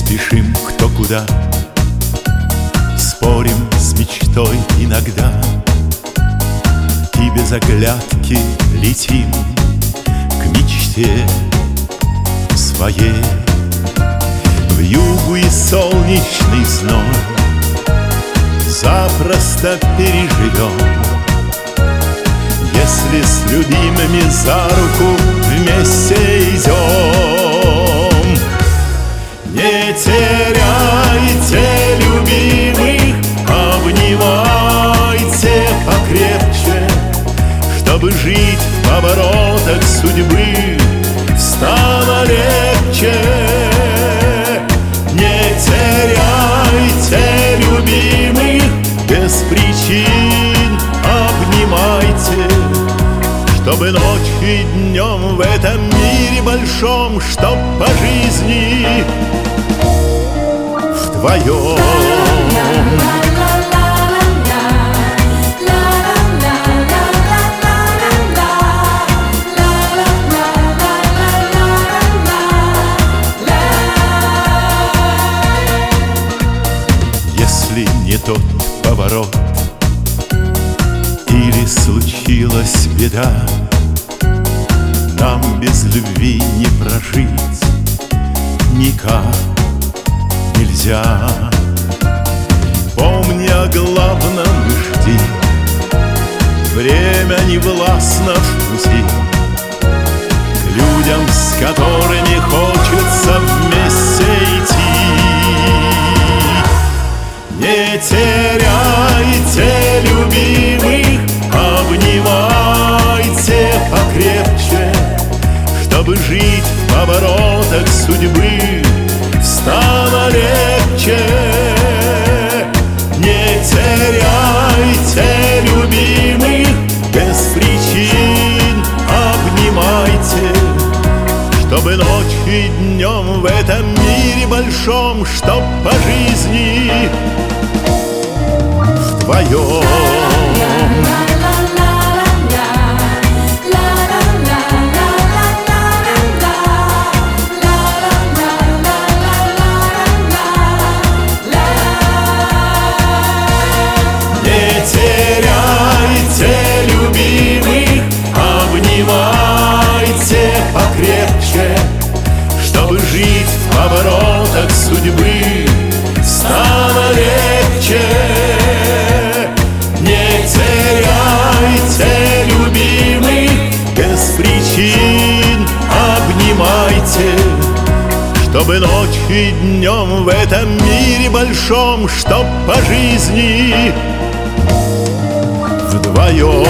спешим кто куда, спорим с мечтой иногда, и без оглядки летим к мечте своей. Вьюгу и солнечный зной запросто переживем, если с любимыми за руку вместе идем. Не теряйте любимых, обнимайте покрепче, чтобы жить в поворотах судьбы стало легче. Не теряйте любимых, без причин обнимайте, чтобы ночью и днем в этом мире большом, чтоб по жизни вдвоем. Если не тот поворот или случилась беда, нам без любви не прожить никак нельзя. Помни о главном и жди, время не властно в пути к людям, с которыми хочется вместе идти. Не теряйте любимых, обнимайте покрепче, чтобы жить в поворотах судьбы стало легче. Не теряйте любимых, без причин обнимайте, чтобы ночью и днем в этом мире большом, чтоб по жизни вдвоем. Не теряйте любимых, обнимайте покрепче, чтобы жить в поворотах судьбы стало легче. Не теряйте любимых, без причин обнимайте, чтобы ночью и днем в этом мире большом, чтоб по жизни вдвоем.